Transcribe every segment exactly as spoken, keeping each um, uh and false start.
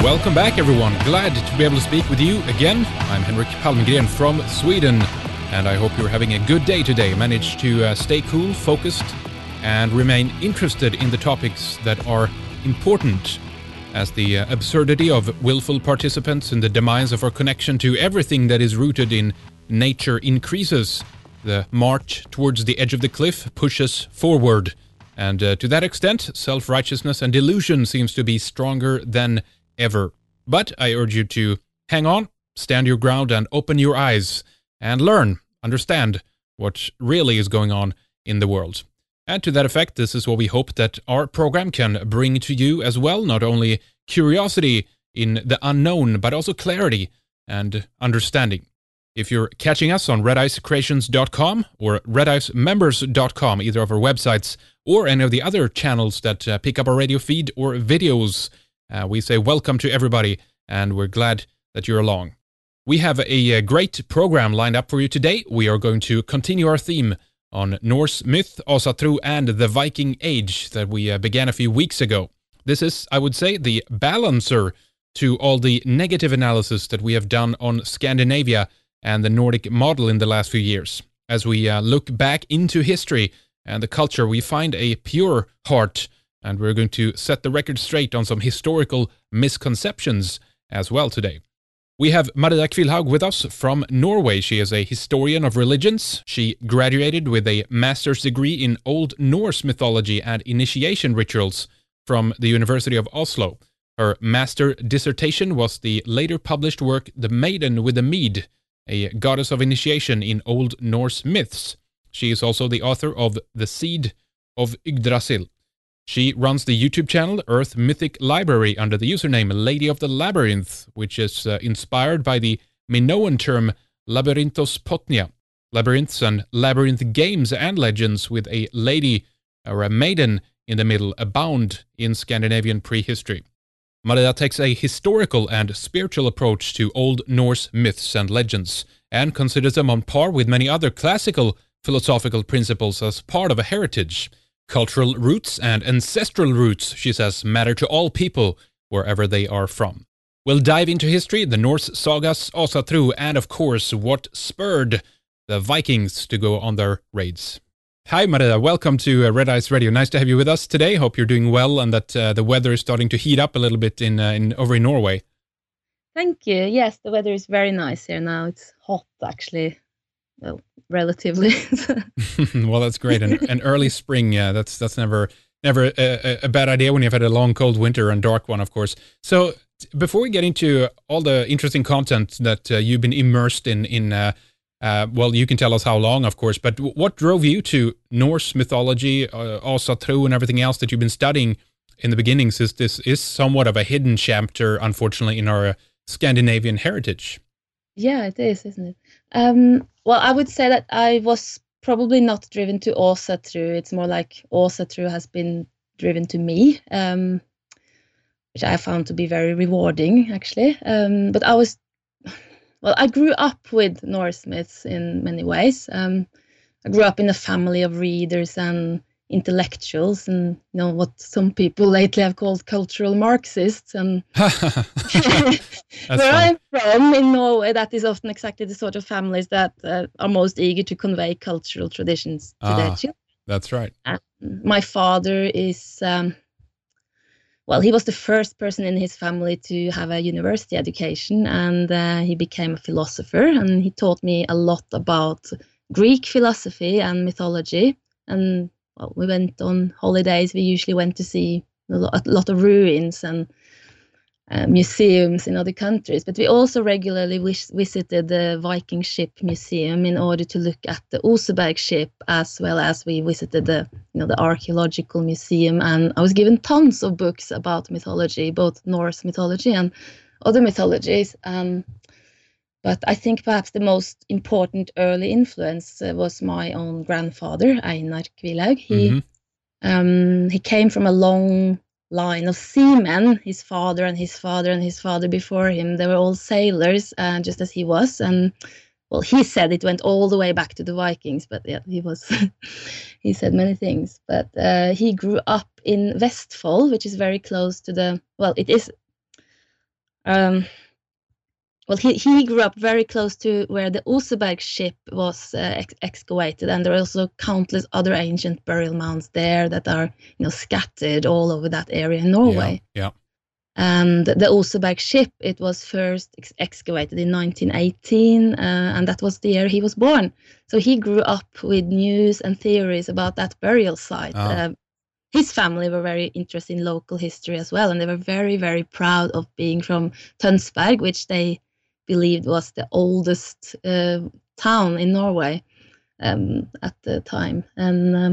Welcome back, everyone. Glad to be able to speak with you again. I'm Henrik Palmgren from Sweden, and I hope you're having a good day today. Managed to uh, stay cool, focused, and remain interested in the topics that are important, as the uh, absurdity of willful participants in the demise of our connection to everything that is rooted in nature increases. The march towards the edge of the cliff pushes forward, and uh, to that extent, self-righteousness and delusion seems to be stronger than ever. But I urge you to hang on, stand your ground, and open your eyes, and learn, understand what really is going on in the world. And to that effect, this is what we hope that our program can bring to you as well, not only curiosity in the unknown, but also clarity and understanding. If you're catching us on red ice creations dot com or red ice members dot com, either of our websites or any of the other channels that uh, pick up our radio feed or videos, uh, we say welcome to everybody, and we're glad that you're along. We have a, a great program lined up for you today. We are going to continue our theme on Norse myth, Asatru, and the Viking Age that we uh, began a few weeks ago. This is, I would say, the balancer to all the negative analysis that we have done on Scandinavia and the Nordic model in the last few years. As we uh, look back into history and the culture, we find a pure heart, and we're going to set the record straight on some historical misconceptions as well today. We have Maria Kvilhaug with us from Norway. She is a historian of religions. She graduated with a master's degree in Old Norse mythology and initiation rituals from the University of Oslo. Her master dissertation was the later published work The Maiden with the Mead, a goddess of initiation in Old Norse myths. She is also the author of The Seed of Yggdrasil. She runs the YouTube channel Earth Mythic Library under the username Lady of the Labyrinth, which is uh, inspired by the Minoan term Labyrinthos Potnia, labyrinths and labyrinth games and legends with a lady or a maiden in the middle abound in Scandinavian prehistory. Maria takes a historical and spiritual approach to Old Norse myths and legends, and considers them on par with many other classical philosophical principles as part of a heritage. Cultural roots and ancestral roots, she says, matter to all people, wherever they are from. We'll dive into history, the Norse sagas, Asatru, and of course, what spurred the Vikings to go on their raids. Hi, Maria. Welcome to uh, Red Ice Radio. Nice to have you with us today. Hope you're doing well and that uh, the weather is starting to heat up a little bit in, uh, in over in Norway. Thank you. Yes, the weather is very nice here now. It's hot, actually. Well, relatively. Well, that's great. And an early spring, yeah, that's that's never never a, a bad idea when you've had a long, cold winter and dark one, of course. So before we get into all the interesting content that uh, you've been immersed in, in uh, uh, well, you can tell us how long, of course, but what drove you to Norse mythology, uh, Asatru, and everything else that you've been studying in the beginning, since this is somewhat of a hidden chapter, unfortunately, in our uh, Scandinavian heritage? Yeah, it is, isn't it? Um, well, I would say that I was probably not driven to Asatru. It's more like Asatru has been driven to me, um, which I found to be very rewarding, actually. Um, but I was, well, I grew up with Norse myths in many ways. Um, I grew up in a family of readers and intellectuals, and you know what some people lately have called cultural Marxists. And where I'm from in Norway, that is often exactly the sort of families that uh, are most eager to convey cultural traditions to ah, their children. That's right. And my father is, um, well, he was the first person in his family to have a university education, and uh, he became a philosopher, and he taught me a lot about Greek philosophy and mythology. And well, we went on holidays. We usually went to see a lot, a lot of ruins and uh, museums in other countries. But we also regularly wish, visited the Viking ship museum in order to look at the Oseberg ship, as well as we visited the, you know, the archaeological museum. And I was given tons of books about mythology, both Norse mythology and other mythologies. Um, But I think perhaps the most important early influence uh, was my own grandfather, Einar Kvilhaug. He mm-hmm. um, he came from a long line of seamen. His father and his father and his father before him, they were all sailors, uh, just as he was. And well, he said it went all the way back to the Vikings, but yeah, he was he said many things. But uh, he grew up in Vestfold, which is very close to the, well, it is Um, well, he, he grew up very close to where the Oseberg ship was uh, ex- excavated, and there are also countless other ancient burial mounds there that are, you know, scattered all over that area in Norway. Yeah. Yeah. And the Oseberg ship, it was first ex- excavated in nineteen eighteen, uh, and that was the year he was born. So he grew up with news and theories about that burial site. Oh. Uh, his family were very interested in local history as well, and they were very, very proud of being from Tønsberg, which they believed was the oldest uh, town in Norway um, at the time. And um,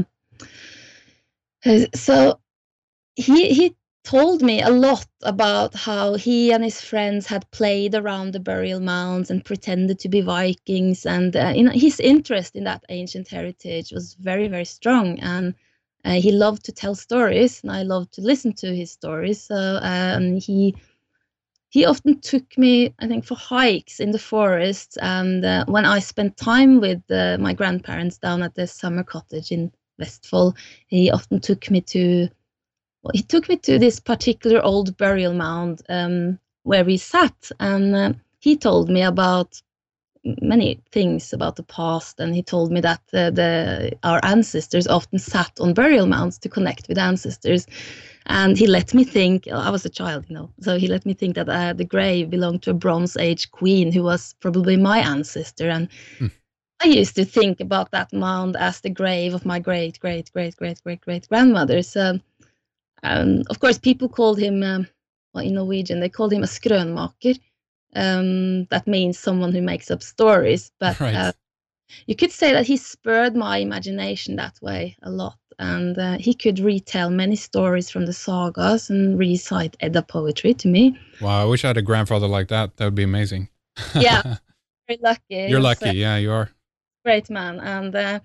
so he he told me a lot about how he and his friends had played around the burial mounds and pretended to be Vikings, and uh, you know, his interest in that ancient heritage was very, very strong, and uh, he loved to tell stories, and I loved to listen to his stories. So uh, and he he often took me, I think, for hikes in the forest, and uh, when I spent time with uh, my grandparents down at the summer cottage in Vestfold, he often took me to well, he took me to this particular old burial mound um, where we sat, and uh, he told me about many things about the past, and he told me that uh, the our ancestors often sat on burial mounds to connect with ancestors, and he let me think. I was a child, you know, so he let me think that uh, the grave belonged to a Bronze Age queen who was probably my ancestor, and Hmm. I used to think about that mound as the grave of my great great great great great great grandmother. So um, of course, people called him, um, well, in Norwegian, they called him a skrønmaker. Um, that means someone who makes up stories. But Right. uh, you could say that he spurred my imagination that way a lot. And uh, he could retell many stories from the sagas and recite Edda poetry to me. Wow. I wish I had a grandfather like that. That would be amazing. Yeah, very lucky. He You're was lucky. a Yeah, you are. great man. And uh,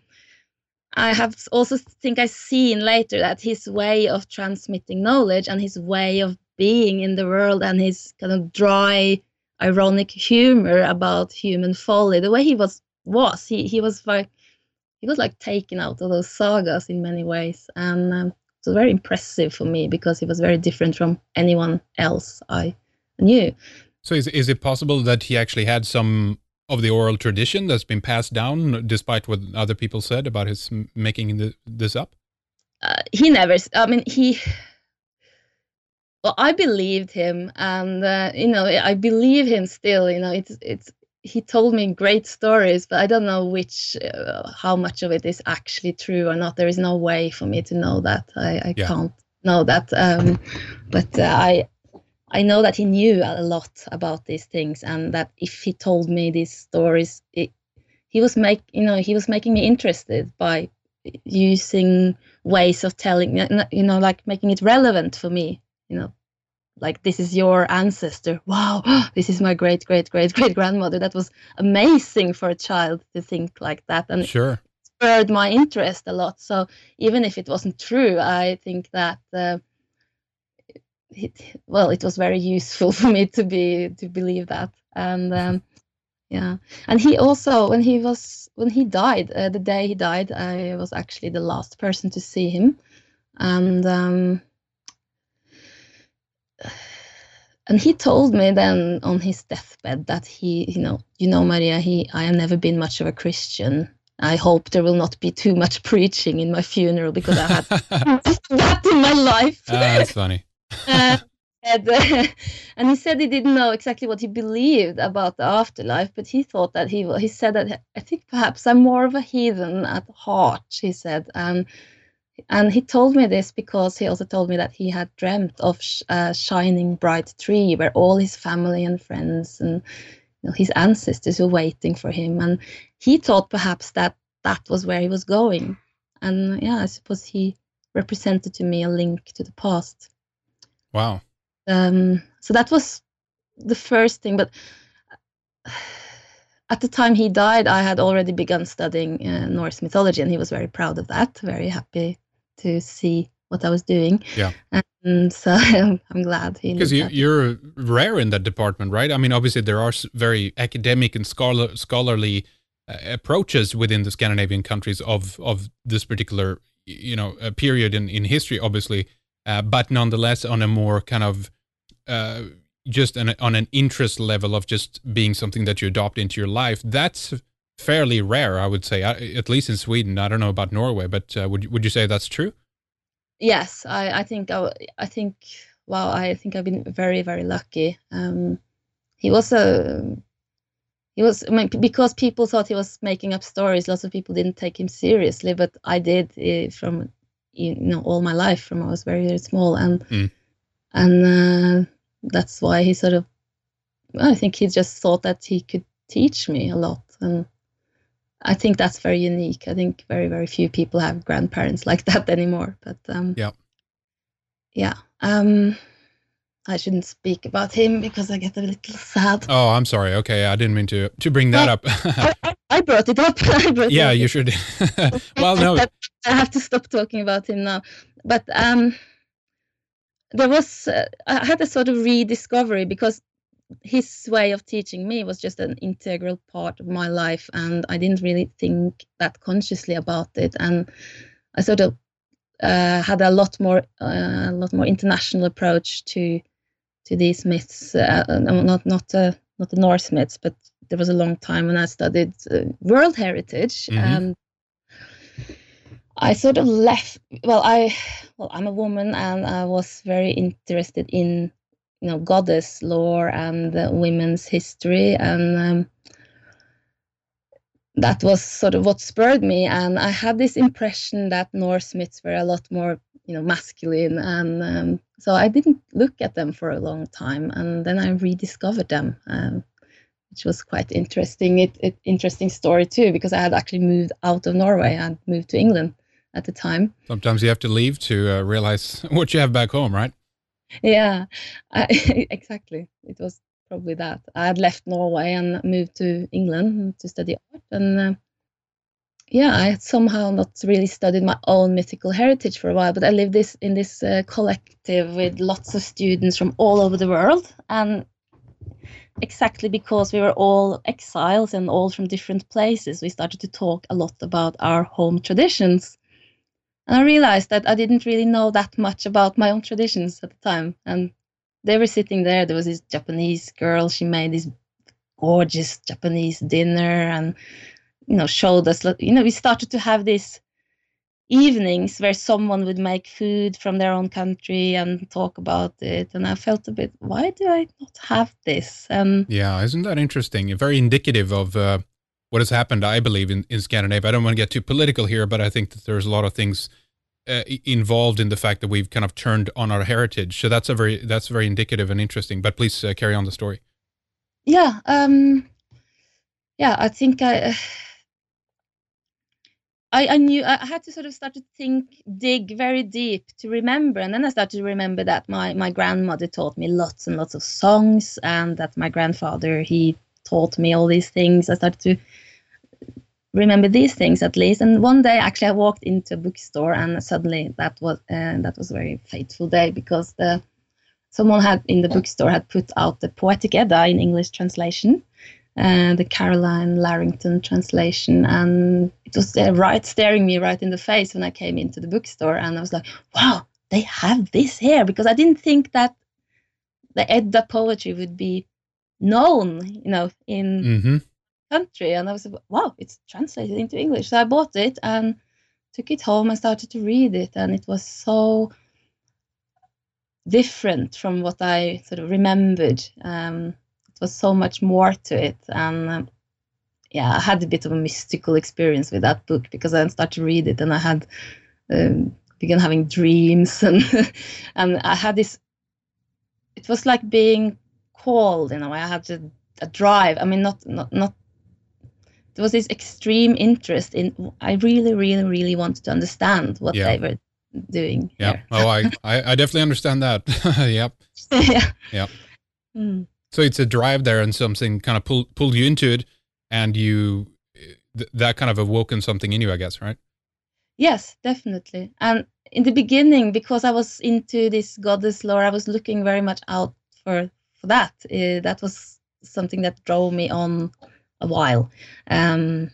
I have also think I seen later that his way of transmitting knowledge and his way of being in the world and his kind of dry, ironic humor about human folly, the way he was was he he was like he was like taken out of those sagas in many ways, and um, it was very impressive for me because he was very different from anyone else I knew. So is is it possible that he actually had some of the oral tradition that's been passed down, despite what other people said about his m- making the, this up? Uh, he never. I mean, he. Well, I believed him, and uh, you know, I believe him still. You know, it's it's. He told me great stories, but I don't know which, uh, how much of it is actually true or not. There is no way for me to know that. I, I Yeah. can't know that. Um, but uh, I I know that he knew a lot about these things, and that if he told me these stories, it, he was make you know he was making me interested by using ways of telling, you know, like making it relevant for me, you know, like this is your ancestor, wow, this is my great great great great grandmother. That was amazing for a child to think like that, and Sure. spurred my interest a lot. So even if it wasn't true, I think that uh, it, well, it was very useful for me to be to believe that. And um, yeah, and he also, when he was when he died, uh, the day he died, I was actually the last person to see him, and um, and he told me then on his deathbed that he, you know, you know, Maria, he, I have never been much of a Christian. I hope there will not be too much preaching in my funeral because I had that in my life. Ah, that's funny. uh, and, uh, and he said he didn't know exactly what he believed about the afterlife, but he thought that he he said that I think perhaps I'm more of a heathen at heart. He said, and and he told me this because he also told me that he had dreamt of a shining bright tree where all his family and friends and, you know, his ancestors were waiting for him, and he thought perhaps that that was where he was going. And yeah, I suppose he represented to me a link to the past. Wow. Um, so that was the first thing. But at the time he died, I had already begun studying uh, Norse mythology, and he was very proud of that, very happy to see what I was doing. Yeah. And so I'm, I'm glad he Because you, looked at it. you're rare in that department, right? I mean, obviously there are s- very academic and scholar, scholarly uh, approaches within the Scandinavian countries of of this particular, you know, uh, period in, in history, obviously, uh, but nonetheless on a more kind of uh, just an, on an interest level of just being something that you adopt into your life, that's fairly rare, I would say, at least in Sweden. I don't know about Norway, but uh, would, would you say that's true? Yes, I, I think I, I think wow, I think I've been very, very lucky. Um, he was a he was I mean, because people thought he was making up stories. Lots of people didn't take him seriously, but I did uh, from you know all my life from I was very, very small, and mm. and uh, that's why he sort of I think he just thought that he could teach me a lot, and I think that's very unique. I think very, very few people have grandparents like that anymore. But um, yeah, yeah. Um, I shouldn't speak about him because I get a little sad. Oh, I'm sorry. Okay, I didn't mean to to bring that well, up. I, I brought it up. I brought yeah, it up. you should. well, no. I have to stop talking about him now. But um, there was uh, I had a sort of rediscovery because his way of teaching me was just an integral part of my life, and I didn't really think that consciously about it. And I sort of uh, had a lot more, uh, a lot more international approach to to these myths. Uh, not not uh, not the Norse myths, but there was a long time when I studied uh, world heritage, mm-hmm. and I sort of left. Well, I well, I'm a woman, and I was very interested in you know goddess lore and uh, women's history, and um, that was sort of what spurred me. And I had this impression that Norse myths were a lot more you know masculine, and um, so I didn't look at them for a long time, and then I rediscovered them, um, which was quite interesting. It, it interesting story too, because I had actually moved out of Norway and moved to England at the time. Sometimes you have to leave to uh, realize what you have back home, right? Yeah, I, exactly. It was probably that. I had left Norway and moved to England to study art, and uh, yeah, I had somehow not really studied my own mythical heritage for a while, but I lived this in this uh, collective with lots of students from all over the world, and exactly because we were all exiles and all from different places, we started to talk a lot about our home traditions. And I realized that I didn't really know that much about my own traditions at the time. And they were sitting there. There was this Japanese girl. She made this gorgeous Japanese dinner and, you know, showed us, you know, we started to have these evenings where someone would make food from their own country and talk about it. And I felt a bit, why do I not have this? Um, yeah, isn't that interesting? Very indicative of uh, what has happened, I believe, in, in Scandinavia. I don't want to get too political here, but I think that there's a lot of things uh, involved in the fact that we've kind of turned on our heritage. So that's a very that's very indicative and interesting. But please uh, carry on the story. Yeah, um, yeah. I think I, I, I knew I had to sort of start to think, dig very deep to remember, and then I started to remember that my my grandmother taught me lots and lots of songs, and that my grandfather he taught me all these things. I started to remember these things at least. And one day, actually, I walked into a bookstore, and suddenly that was uh, that was a very fateful day, because the someone had in the bookstore had put out the Poetic Edda in English translation, uh, the Caroline Larrington translation, and it was uh, right staring me right in the face when I came into the bookstore, and I was like, "Wow, they have this here!" Because I didn't think that the Edda poetry would be known, you know, in mm-hmm. country. And I was like, wow, it's translated into English. So I bought it and took it home and started to read it, and it was so different from what I sort of remembered. Um, it was so much more to it, and um, yeah, I had a bit of a mystical experience with that book, because I started to read it and I had um, began having dreams, and and I had this. It was like being called, you know. I had to a drive. I mean, not not not. There was this extreme interest in. I really, really, really wanted to understand what yeah. they were doing. Yeah. Here. Oh, I, I I definitely understand that. Yep. yeah. Yeah. Mm. So it's a drive there, and something kind of pulled pulled you into it, and you th- that kind of awoken something in you, I guess, right? Yes, definitely. And in the beginning, because I was into this goddess lore, I was looking very much out for for that. Uh, that was something that drove me on a while, um,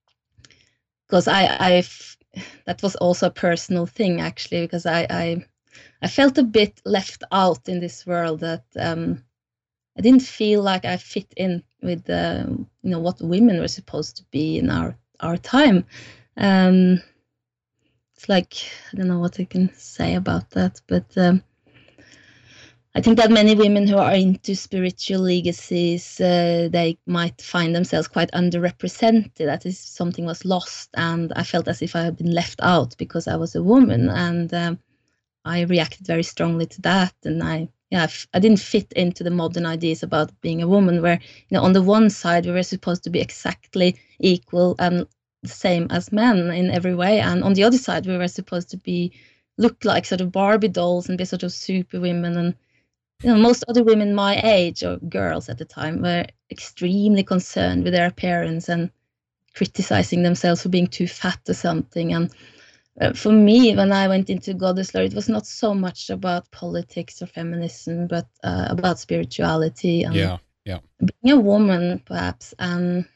because I I that was also a personal thing, actually, because I I I felt a bit left out in this world, that um, I didn't feel like I fit in with uh, you know, what women were supposed to be in our our time. Um, it's like, I don't know what I can say about that, but um, I think that many women who are into spiritual legacies, uh, they might find themselves quite underrepresented. That is, something was lost, and I felt as if I had been left out because I was a woman, and um, I reacted very strongly to that. And I, yeah, I didn't fit into the modern ideas about being a woman, where, you know, on the one side we were supposed to be exactly equal and the same as men in every way, and on the other side we were supposed to be look like sort of Barbie dolls and be sort of super women. And you know, most other women my age, or girls at the time, were extremely concerned with their appearance and criticizing themselves for being too fat or something. And uh, for me, when I went into Goddess Lore, it was not so much about politics or feminism, but uh, about spirituality and yeah, yeah. being a woman, perhaps. And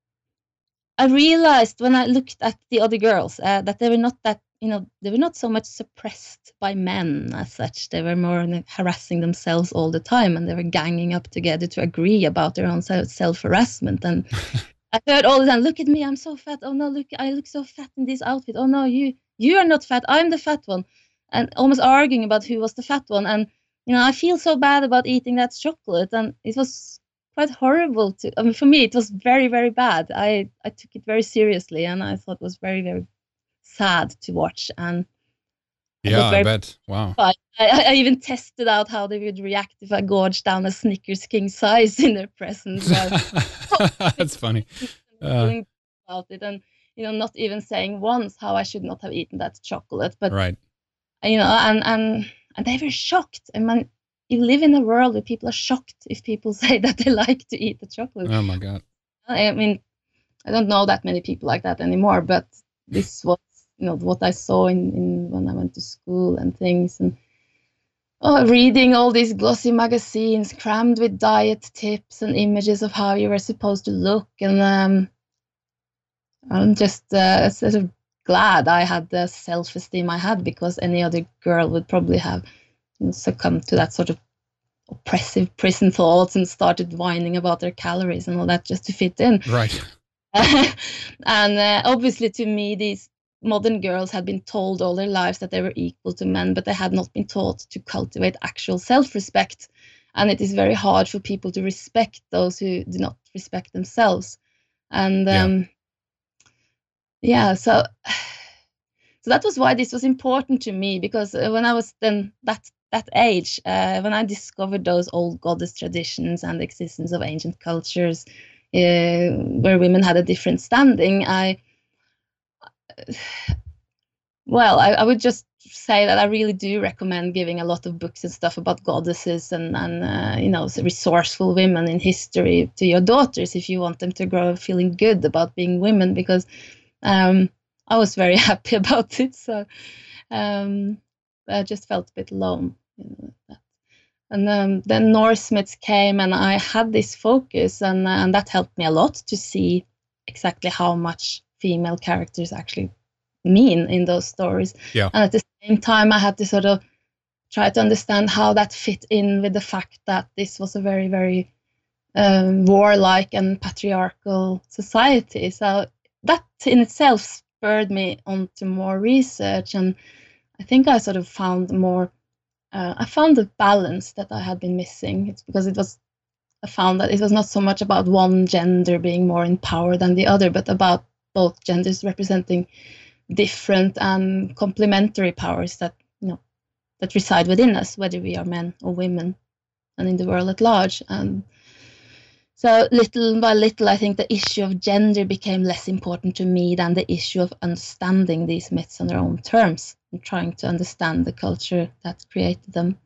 I realized when I looked at the other girls uh, that they were not that, you know, they were not so much suppressed by men as such. They were more like, harassing themselves all the time, and they were ganging up together to agree about their own self-harassment. And I heard all the time, "Look at me, I'm so fat. Oh no, look, I look so fat in this outfit. Oh no, you you are not fat. I'm the fat one," and almost arguing about who was the fat one. And you know, I feel so bad about eating that chocolate, and it was quite horrible to. I mean, for me, it was very, very bad. I I took it very seriously, and I thought it was very, very sad to watch. And yeah, I, very, I bet. Wow. I, I even tested out how they would react if I gorged down a Snickers king size in their presence. That's funny. Uh, about it, and you know, not even saying once how I should not have eaten that chocolate. But right. You know, and and and they were shocked. I mean, you live in a world where people are shocked if people say that they like to eat the chocolate. Oh my God. I mean, I don't know that many people like that anymore, but this was, you know, what I saw in, in when I went to school and things. And oh, reading all these glossy magazines crammed with diet tips and images of how you were supposed to look. And um, I'm just uh, sort of glad I had the self-esteem I had, because any other girl would probably have, you know, succumbed to that sort of oppressive prison thoughts and started whining about their calories and all that just to fit in. Right. And uh, obviously, to me, these modern girls had been told all their lives that they were equal to men, but they had not been taught to cultivate actual self-respect. And it is very hard for people to respect those who do not respect themselves. And um, yeah, yeah so so that was why this was important to me, because when I was then that that age, uh, when I discovered those old goddess traditions and the existence of ancient cultures uh, where women had a different standing, I well, I, I would just say that I really do recommend giving a lot of books and stuff about goddesses and, and uh, you know, resourceful women in history to your daughters if you want them to grow up feeling good about being women, because um, I was very happy about it. So um, I just felt a bit alone. You know, that. And um, then Norse myths came, and I had this focus, and, and that helped me a lot to see exactly how much female characters actually mean in those stories. Yeah. And at the same time, I had to sort of try to understand how that fit in with the fact that this was a very, very um, warlike and patriarchal society. So that in itself spurred me on to more research, and I think I sort of found more, uh, I found the balance that I had been missing. It's because it was, I found that it was not so much about one gender being more in power than the other, but about both genders representing different and complementary powers that, you know, that reside within us, whether we are men or women, and in the world at large. And so little by little, I think the issue of gender became less important to me than the issue of understanding these myths on their own terms and trying to understand the culture that created them.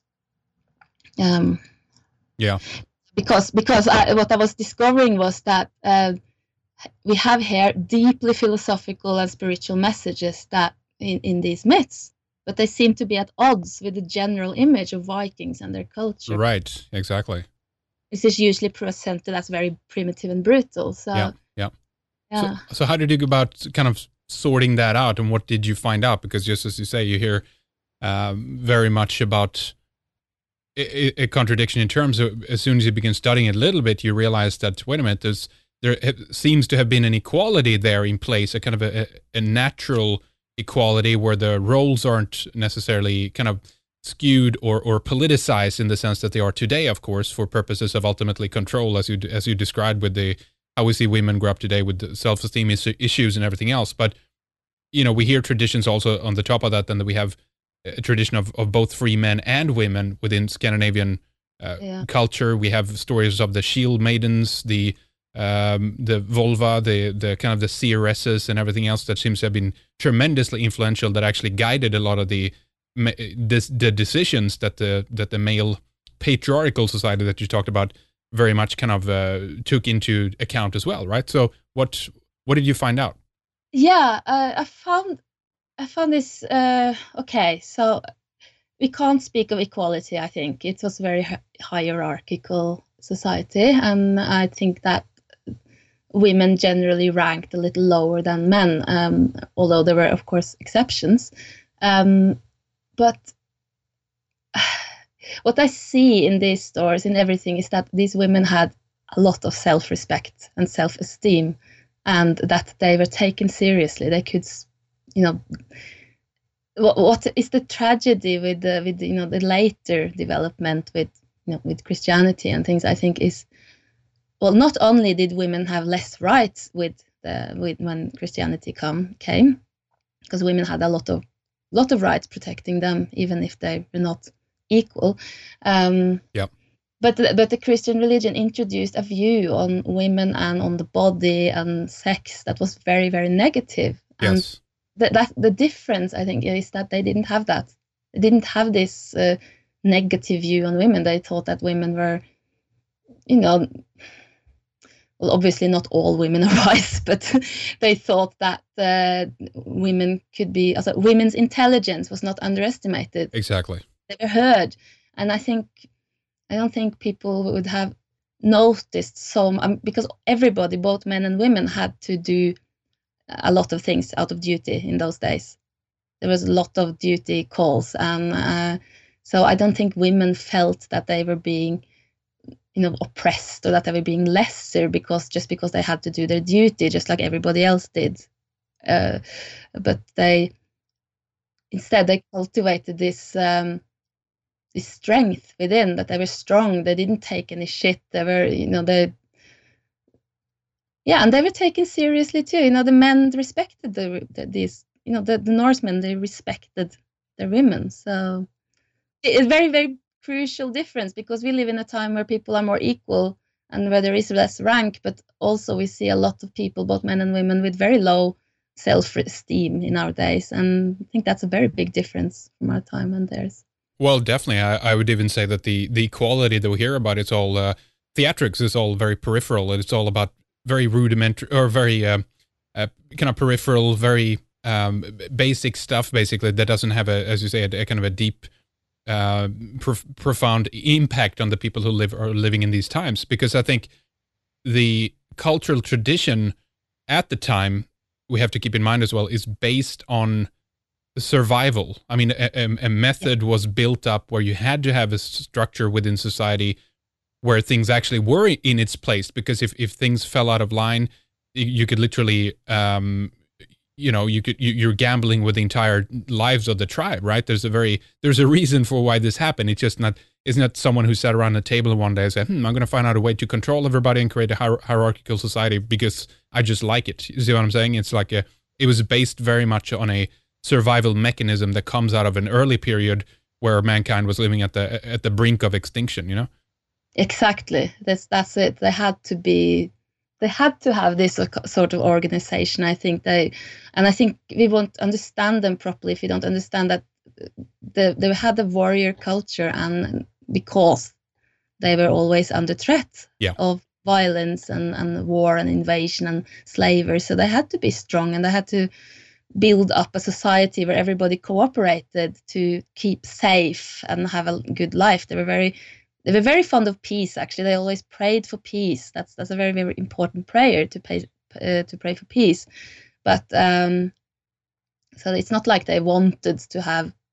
Um, yeah. Because because I, what I was discovering was that uh, we have here deeply philosophical and spiritual messages that in, in these myths, but they seem to be at odds with the general image of Vikings and their culture. Right, exactly. This is usually presented as very primitive and brutal. So yeah, yeah. yeah. So, so how did you go about kind of sorting that out, and what did you find out? Because just as you say, you hear um, very much about a, a contradiction in terms of, as soon as you begin studying it a little bit, you realize that, wait a minute, there's, there seems to have been an equality there in place, a kind of a, a natural equality where the roles aren't necessarily kind of skewed or, or politicized in the sense that they are today, of course, for purposes of ultimately control, as you as you described with the how we see women grow up today with the self-esteem is, issues and everything else. But, you know, we hear traditions also on the top of that, then that we have a tradition of, of both free men and women within Scandinavian uh, yeah. culture. We have stories of the shield maidens, the um, the Volva, the the kind of the seeresses and everything else that seems to have been tremendously influential, that actually guided a lot of the the, the decisions that the that the male patriarchal society that you talked about very much kind of uh, took into account as well, right? So what what did you find out? Yeah, uh, I found I found this uh, okay. So we can't speak of equality. I think it was a very hi- hierarchical society, and I think that women generally ranked a little lower than men, um, although there were, of course, exceptions. Um, but what I see in these stories, in everything, is that these women had a lot of self-respect and self-esteem, and that they were taken seriously. They could, you know, what, what is the tragedy with the with you know the later development with you know with Christianity and things? I think is, well, not only did women have less rights with the with when Christianity come came, because women had a lot of lot of rights protecting them, even if they were not equal. Um, yeah. But the, but the Christian religion introduced a view on women and on the body and sex that was very, very negative. Yes. And the, that the difference, I think, is that they didn't have that. They didn't have this uh, negative view on women. They thought that women were, you know, well, obviously not all women are wise, but they thought that uh, women could be, also women's intelligence was not underestimated. Exactly. They were heard. And I think, I don't think people would have noticed so, um, because everybody, both men and women, had to do a lot of things out of duty in those days. There was a lot of duty calls. And uh, so I don't think women felt that they were being, you know, oppressed, or that they were being lesser because just because they had to do their duty, just like everybody else did. Uh, but they, instead, they cultivated this, um, this strength within, that they were strong. They didn't take any shit. They were, you know, they, yeah, and they were taken seriously too. You know, the men respected the, the these, you know, the, the Norsemen, they respected their women. So it's a very, very crucial difference, because we live in a time where people are more equal and where there is less rank, but also we see a lot of people, both men and women, with very low self-esteem in our days. And I think that's a very big difference from our time and theirs. Well, definitely. I, I would even say that the the equality that we hear about, it's all uh, theatrics is all very peripheral, and it's all about very rudimentary or very uh, uh, kind of peripheral, very um, basic stuff, basically, that doesn't have a, as you say, a, a kind of a deep, uh, prof- profound impact on the people who live are living in these times. Because I think the cultural tradition at the time, we have to keep in mind as well, is based on survival. I mean, a, a, a method was built up where you had to have a structure within society where things actually were in its place, because if, if things fell out of line, you could literally, um, you know, you could, you, you're gambling with the entire lives of the tribe, right? There's a very, there's a reason for why this happened. It's just not, it's not someone who sat around a table one day and said, hmm, I'm going to find out a way to control everybody and create a hier- hierarchical society because I just like it. You see what I'm saying? It's like a, it was based very much on a survival mechanism that comes out of an early period where mankind was living at the at the brink of extinction, you know? Exactly. That's that's it. They had to be, they had to have this sort of organization. I think they, and I think we won't understand them properly if we don't understand that the, they had a warrior culture, and because they were always under threat yeah. of violence and, and war and invasion and slavery. So they had to be strong, and they had to build up a society where everybody cooperated to keep safe and have a good life. They were very, they were very fond of peace. Actually, they always prayed for peace. That's that's a very, very important prayer, to pray uh, to pray for peace. But um, so it's not like they wanted to have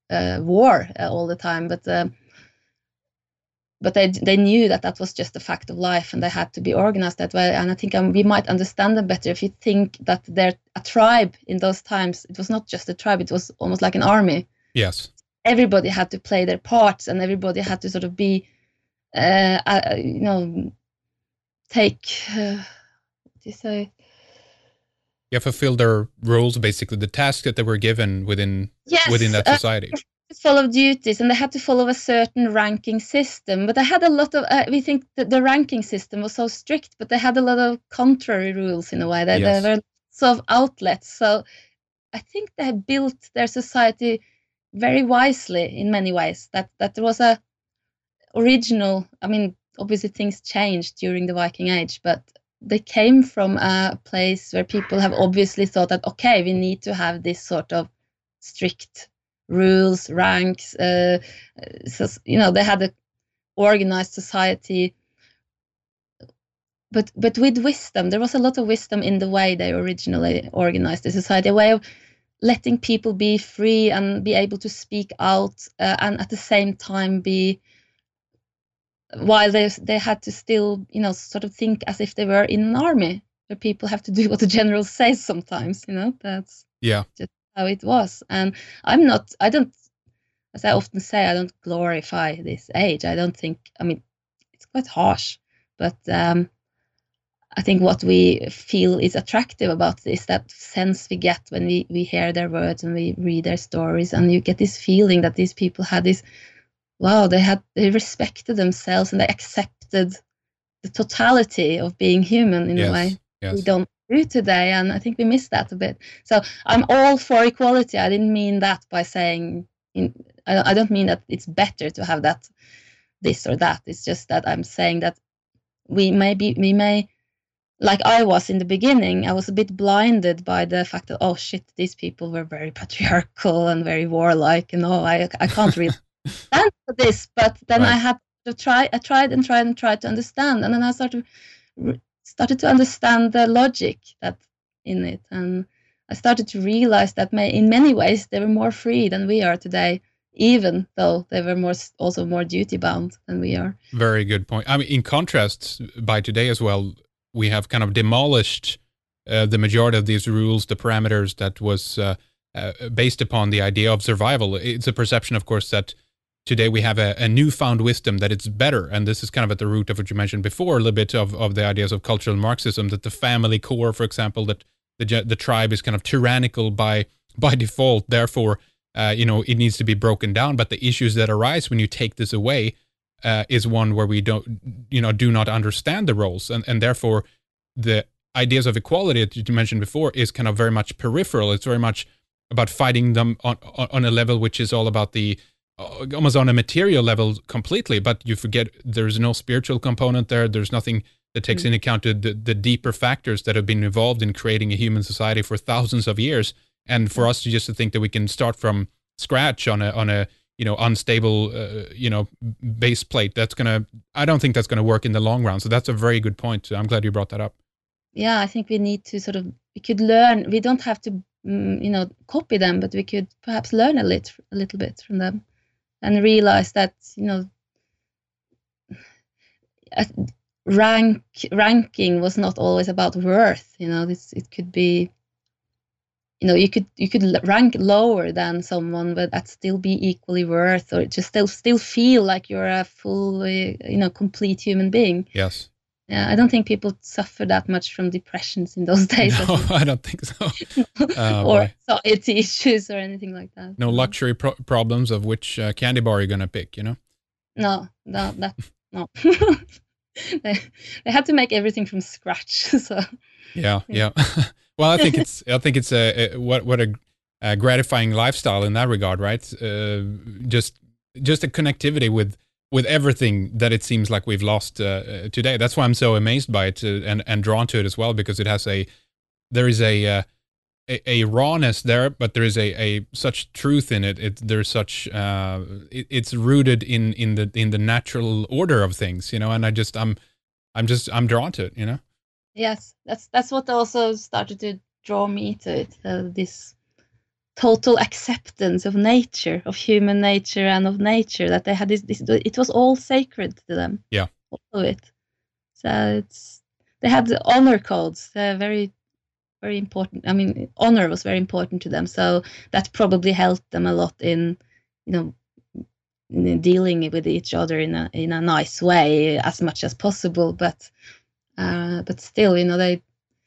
uh, war uh, all the time, but um, but they they knew that that was just a fact of life, and they had to be organized that way. And I think um, we might understand them better if you think that they're a tribe in those times. It was not just a tribe; it was almost like an army. Yes. Everybody had to play their parts, and everybody had to sort of be, uh, uh, you know, take. Uh, what do you say? Yeah, fulfill their roles, basically the tasks that they were given within Yes, within that uh, society. follow duties, and they had to follow a certain ranking system. But they had a lot of. Uh, we think that the ranking system was so strict, but they had a lot of contrary rules in a way. They, Yes. There were sort of outlets. So I think they built their society very wisely in many ways. That that there was a original. I mean, obviously things changed during the Viking Age, but they came from a place where people have obviously thought that, okay, we need to have this sort of strict rules, ranks. Uh, so, you know, they had an organized society, but but with wisdom. There was a lot of wisdom in the way they originally organized the society, a way of letting people be free and be able to speak out, uh, and at the same time be, while they they had to still, you know, sort of think as if they were in an army, where people have to do what the general says sometimes. You know, that's Yeah. just how it was. And I'm not. I don't. As I often say, I don't glorify this age. I don't think. I mean, it's quite harsh, but um, I think what we feel is attractive about this, that sense we get when we we hear their words and we read their stories, and you get this feeling that these people had this. Wow, they had they respected themselves and they accepted the totality of being human in Yes. a way Yes. we don't do today, and I think we miss that a bit. So I'm all for equality. I didn't mean that by saying in, I, I don't mean that it's better to have that this or that. It's just that I'm saying that we may be we may, like I was in the beginning, I was a bit blinded by the fact that, oh shit, these people were very patriarchal and very warlike, and oh, I I can't really stand for this. But then Right. I had to try. I tried and tried and tried to understand, and then I started started to understand the logic that in it, and I started to realize that may, in many ways they were more free than we are today, even though they were more also more duty bound than we are. Very good point. I mean, in contrast, by today as well, we have kind of demolished uh, the majority of these rules, the parameters that was uh, uh, based upon the idea of survival. It's a perception, of course, that today we have a, a newfound wisdom that it's better. And this is kind of at the root of what you mentioned before, a little bit of, of the ideas of cultural Marxism, that the family core, for example, that the the tribe is kind of tyrannical by by default. Therefore, uh, you know, it needs to be broken down. But the issues that arise when you take this away uh, is one where we don't, you know, do not understand the roles. And, and therefore, the ideas of equality that you mentioned before is kind of very much peripheral. It's very much about fighting them on, on a level which is all about the, almost on a material level completely, but you forget there's no spiritual component there. There's nothing that takes mm. into account the, the deeper factors that have been involved in creating a human society for thousands of years. And for us to just to think that we can start from scratch on a on a you know unstable uh, you know base plate, that's gonna I don't think that's gonna work in the long run. So that's a very good point. I'm glad you brought that up. Yeah, I think we need to sort of we could learn. We don't have to mm, you know copy them, but we could perhaps learn a little a little bit from them. And realize that, you know, rank ranking was not always about worth. You know, this it could be, you know, you could you could rank lower than someone, but that still be equally worth, or just still still feel like you're a full, you know, complete human being. Yes. Yeah, I don't think people suffer that much from depressions in those days. No, I, I don't think so. Uh, or anxiety issues or anything like that. No luxury pro- problems of which uh, candy bar you're going to pick, you know? No, no, that, no. they, they had to make everything from scratch. So yeah, yeah. Well, I think it's I think it's a, a what what a, a gratifying lifestyle in that regard, right? Uh, just just a connectivity with. with everything that it seems like we've lost uh, today. That's why I'm so amazed by it uh, and and drawn to it as well, because it has a there is a uh, a, a rawness there, but there is a, a such truth in it. It there's such uh, it, it's rooted in in the in the natural order of things, you know. And I just I'm I'm just I'm drawn to it, you know. Yes, that's that's what also started to draw me to it. Uh, this total acceptance of nature, of human nature and of nature, that they had this, this it was all sacred to them. Yeah. All of it. So it's, they had the honor codes, uh, very, very important. I mean, honor was very important to them. So that probably helped them a lot in, you know, in dealing with each other in a in a nice way as much as possible. But uh, but still, you know, they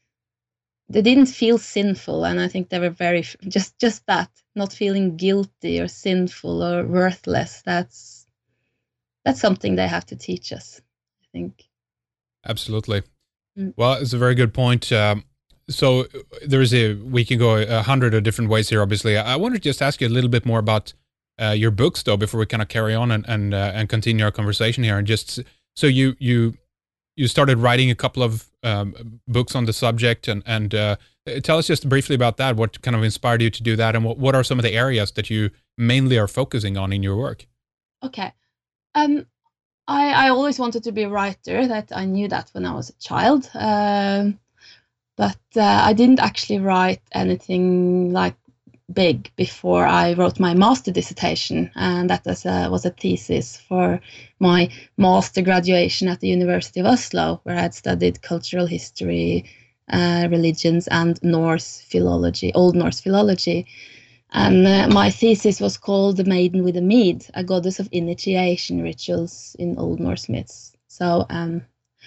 they didn't feel sinful, and I think they were very just just that, not feeling guilty or sinful or worthless. That's that's something they have to teach us, I think. Absolutely. Mm. Well, it's a very good point. Um, so there is a we can go a hundred of different ways here. Obviously, I wanted to just ask you a little bit more about uh, your books, though, before we kind of carry on and and uh, and continue our conversation here. And just so you you you started writing a couple of um, books on the subject, and and uh, tell us just briefly about that. What kind of inspired you to do that, and what what are some of the areas that you mainly are focusing on in your work? Okay. Um. I, I always wanted to be a writer. That I knew that when I was a child, um, but uh, I didn't actually write anything like big before I wrote my master dissertation, and that was a, was a thesis for my master graduation at the University of Oslo, where I had studied cultural history, uh, religions, and Norse philology, Old Norse philology. And uh, my thesis was called The Maiden with a Mead, a goddess of initiation rituals in Old Norse myths. So, um,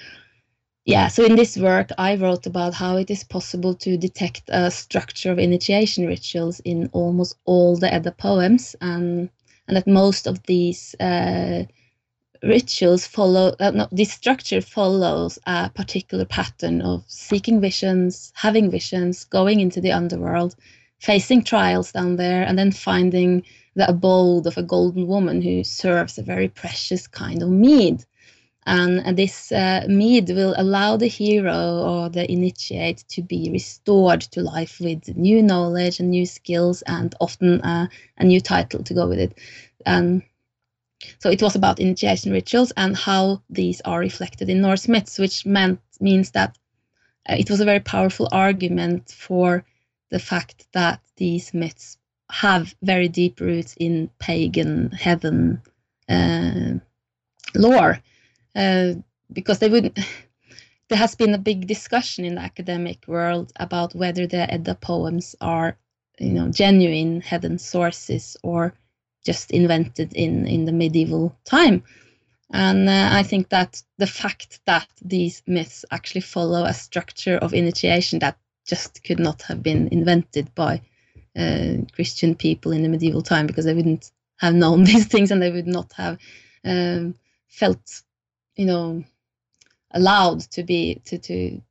yeah, so in this work, I wrote about how it is possible to detect a structure of initiation rituals in almost all the Edda poems, and, and that most of these uh, rituals follow, uh, no, this structure follows a particular pattern of seeking visions, having visions, going into the underworld, facing trials down there, and then finding the abode of a golden woman who serves a very precious kind of mead. And, and this uh, mead will allow the hero or the initiate to be restored to life with new knowledge and new skills, and often uh, a new title to go with it. Um, so it was about initiation rituals and how these are reflected in Norse myths, which meant means that uh, it was a very powerful argument for the fact that these myths have very deep roots in pagan heathen uh, lore, uh, because they would. There has been a big discussion in the academic world about whether the Edda poems are, you know, genuine heathen sources or just invented in in the medieval time. And uh, I think that the fact that these myths actually follow a structure of initiation that just could not have been invented by uh, Christian people in the medieval time, because they wouldn't have known these things, and they would not have um, felt, you know, allowed to be to to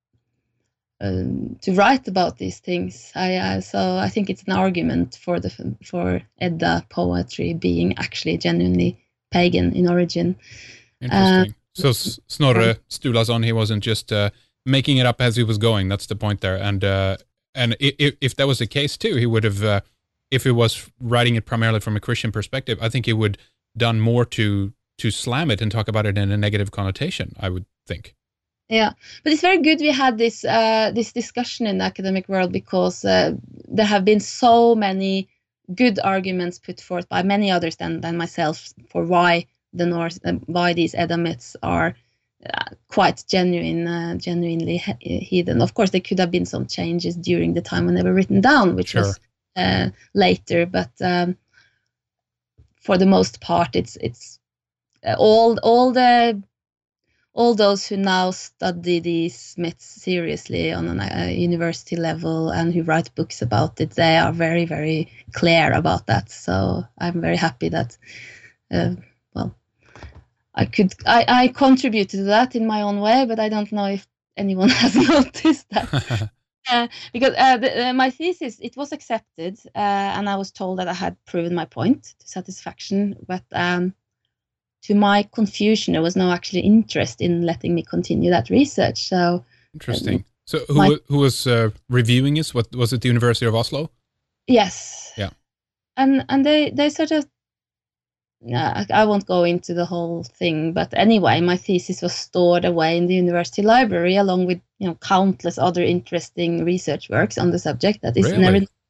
um, to write about these things. I uh, so I think it's an argument for the for Edda poetry being actually genuinely pagan in origin. Interesting. Uh, so Snorre Sturlason, he wasn't just uh, making it up as he was going. That's the point there. And uh, and if, if that was the case too, he would have, uh, if he was writing it primarily from a Christian perspective, I think he would done more to to slam it and talk about it in a negative connotation, I would think. Yeah, but it's very good we had this uh, this discussion in the academic world, because uh, there have been so many good arguments put forth by many others than than myself for why the Norse, uh, why these Edda myths are uh, quite genuine, uh, genuinely he- heathen. Of course, there could have been some changes during the time when they were written down, which Sure. was uh, later. But um, for the most part, it's it's uh, all all the all those who now study these myths seriously on a uh, university level and who write books about it, they are very, very clear about that. So I'm very happy that, uh, well, I could, I, I contributed to that in my own way, but I don't know if anyone has noticed that. uh, because uh, the, uh, my thesis, it was accepted, uh, and I was told that I had proven my point to satisfaction, but um, to my confusion, there was no actually interest in letting me continue that research. So interesting. Um, so who my, who was uh, reviewing this? What was it? The University of Oslo? Yes. Yeah. And and they they sort of. Uh, I won't go into the whole thing, but anyway, my thesis was stored away in the university library along with, you know, countless other interesting research works on the subject that is Really? never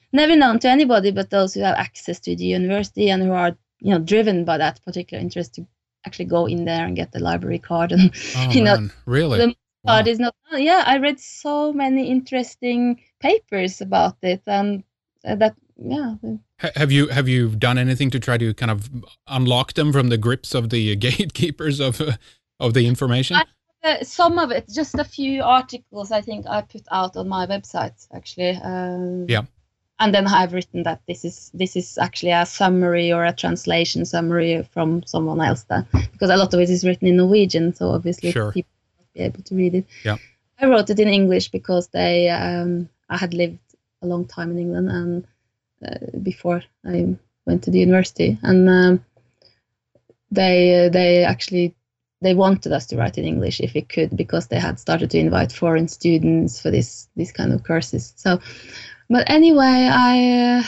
never known to anybody but those who have access to the university and who are, you know, driven by that particular interest to actually go in there and get the library card. And Oh you know, man, really? the Wow. card is not. Yeah, I read so many interesting papers about it, and uh, that yeah. Ha- Have you have you done anything to try to kind of unlock them from the grips of the gatekeepers of uh, of the information? I, uh, some of it, just a few articles, I think I put out on my website actually. Um, Yeah. And then I've written that this is this is actually a summary or a translation summary from someone else, that because a lot of it is written in Norwegian, so obviously Sure. people won't be able to read it. Yeah. I wrote it in English because they um, I had lived a long time in England and uh, before I went to the university, and um, they uh, they actually they wanted us to write in English if we could, because they had started to invite foreign students for this these kind of courses. So. But anyway, I uh,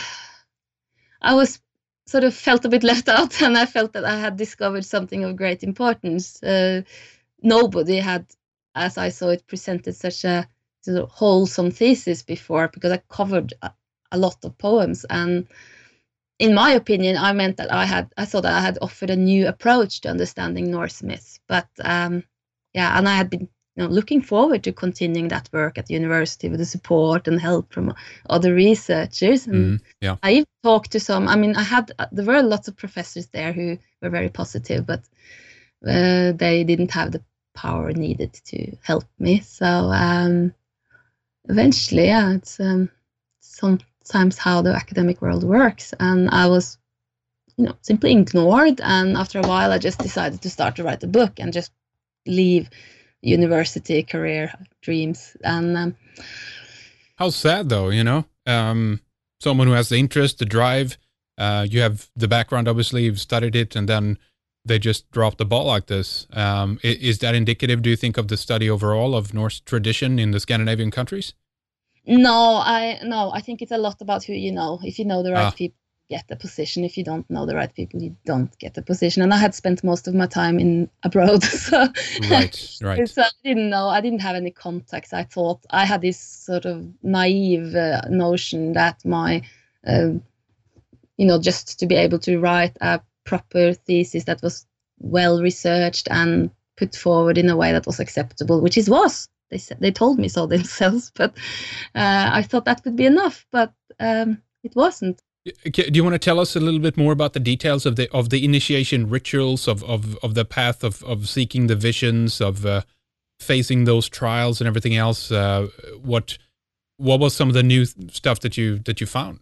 I was sort of felt a bit left out, and I felt that I had discovered something of great importance. Uh, nobody had, as I saw it, presented such a sort of wholesome thesis before, because I covered a, a lot of poems, and in my opinion, I meant that I had I thought that I had offered a new approach to understanding Norse myths. But um, yeah, and I had been, you know, looking forward to continuing that work at the university with the support and help from other researchers. And Mm, yeah. I even talked to some. I mean, I had there were lots of professors there who were very positive, but uh, they didn't have the power needed to help me. So um, eventually, yeah, it's um, sometimes how the academic world works, and I was, you know, simply ignored. And after a while, I just decided to start to write a book and just leave university career dreams. And um, how sad though, you know, um, someone who has the interest, the drive, uh, you have the background, obviously you've studied it, and then they just drop the ball like this. Um, is, is that indicative, do you think, of the study overall of Norse tradition in the Scandinavian countries? No, I no, I think it's a lot about who you know. If you know the right Ah. people, get the position. If you don't know the right people, you don't get the position. And I had spent most of my time in abroad, so right, right. So I didn't know. I didn't have any contacts. I thought I had this sort of naive uh, notion that my, uh, you know, just to be able to write a proper thesis that was well researched and put forward in a way that was acceptable, which it was. They said, they told me so themselves, but uh, I thought that would be enough, but um, it wasn't. Do you want to tell us a little bit more about the details of the of the initiation rituals, of of, of the path of, of seeking the visions, of uh, facing those trials and everything else? Uh, what what was some of the new stuff that you that you found?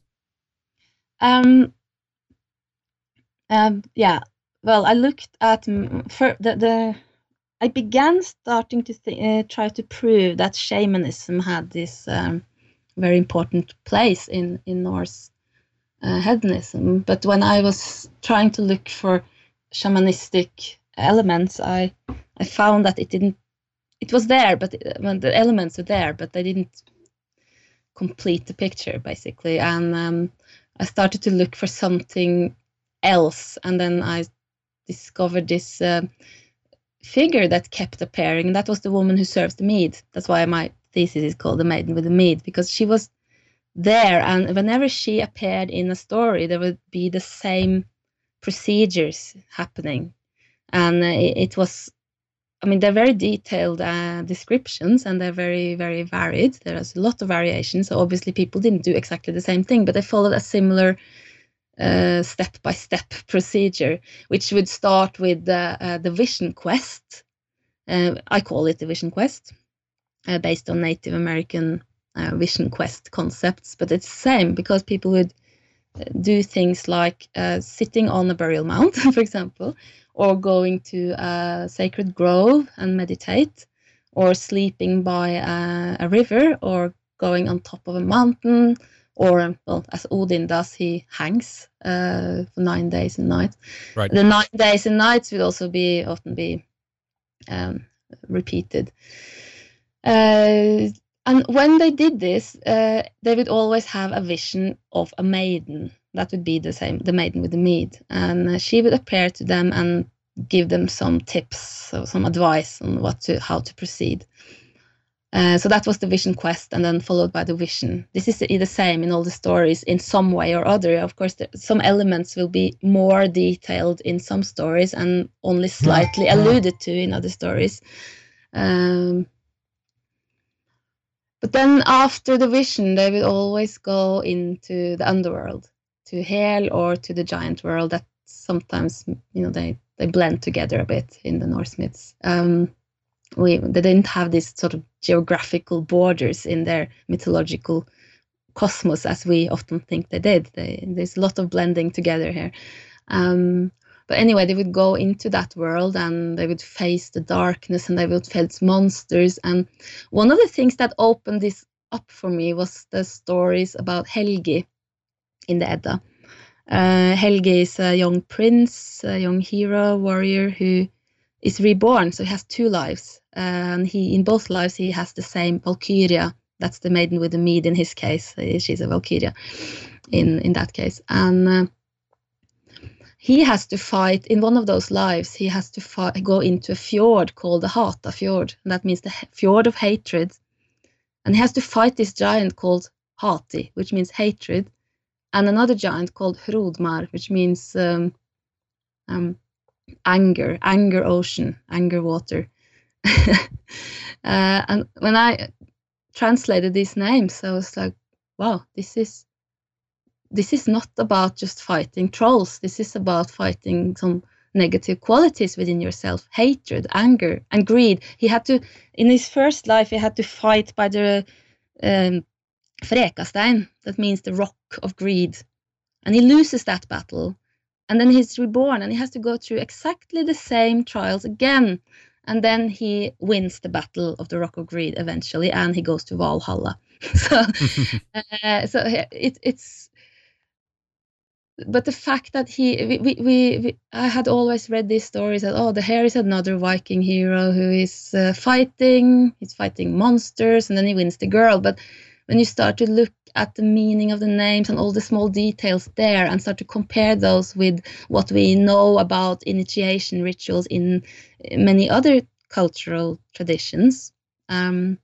Um, um, yeah. Well, I looked at for the the. I began starting to th- uh, try to prove that shamanism had this um, very important place in in Norse uh, hedonism. But when I was trying to look for shamanistic elements, I I found that it didn't. It was there, but it, when the elements were there, but they didn't complete the picture, basically. And um, I started to look for something else, and then I discovered this. Uh, figure that kept appearing, and that was the woman who serves the mead. That's why my thesis is called The Maiden with the Mead, because she was there, and whenever she appeared in a story, there would be the same procedures happening. And uh, it, it was, I mean, they're very detailed uh, descriptions, and they're very, very varied. There's a lot of variation, so obviously people didn't do exactly the same thing, but they followed a similar Uh, step-by-step procedure, which would start with the, uh, the vision quest. Uh, I call it the vision quest, uh, based on Native American uh, vision quest concepts, but it's the same, because people would do things like uh, sitting on a burial mound, for example, or going to a sacred grove and meditate, or sleeping by a, a river, or going on top of a mountain, or, well, as Odin does, he hangs uh, for nine days and nights. Right. The nine days and nights would also be often be um, repeated. Uh, and when they did this, uh, they would always have a vision of a maiden. That would be the same, the maiden with the mead. And uh, she would appear to them and give them some tips, so some advice on what to, how to proceed. Uh, so that was the vision quest, and then followed by the vision. This is the, the same in all the stories in some way or other. Of course, there, some elements will be more detailed in some stories and only slightly alluded to in other stories. Um, but then after the vision, they will always go into the underworld, to Hel or to the giant world. That sometimes, you know, they, they blend together a bit in the Norse myths. Um, We, they didn't have these sort of geographical borders in their mythological cosmos as we often think they did. They, there's a lot of blending together here. Um, but anyway, they would go into that world and they would face the darkness and they would face monsters. And one of the things that opened this up for me was the stories about Helgi in the Edda. Uh, Helgi is a young prince, a young hero, warrior who is reborn, so he has two lives, and he in both lives he has the same Valkyria. That's the maiden with the mead in his case. She's a Valkyria in in that case, and uh, he has to fight in one of those lives. He has to fight, go into a fjord called the Hata Fjord, and that means the fjord of hatred. And he has to fight this giant called Hati, which means hatred, and another giant called Hrodmar, which means um, um, anger, anger ocean, anger water. uh, and when I translated these names, I was like, wow, this is this is not about just fighting trolls. This is about fighting some negative qualities within yourself, hatred, anger, and greed. He had to, in his first life, he had to fight by the um, Frekastein, that means the rock of greed. And he loses that battle. And then he's reborn and he has to go through exactly the same trials again. And then he wins the battle of the Rock of Greed eventually, and he goes to Valhalla. so uh, so it, it's, but the fact that he, we, we, we, I had always read these stories that, oh, the here is another Viking hero who is uh, fighting, he's fighting monsters, and then he wins the girl. But when you start to look at the meaning of the names and all the small details there and start to compare those with what we know about initiation rituals in many other cultural traditions, um,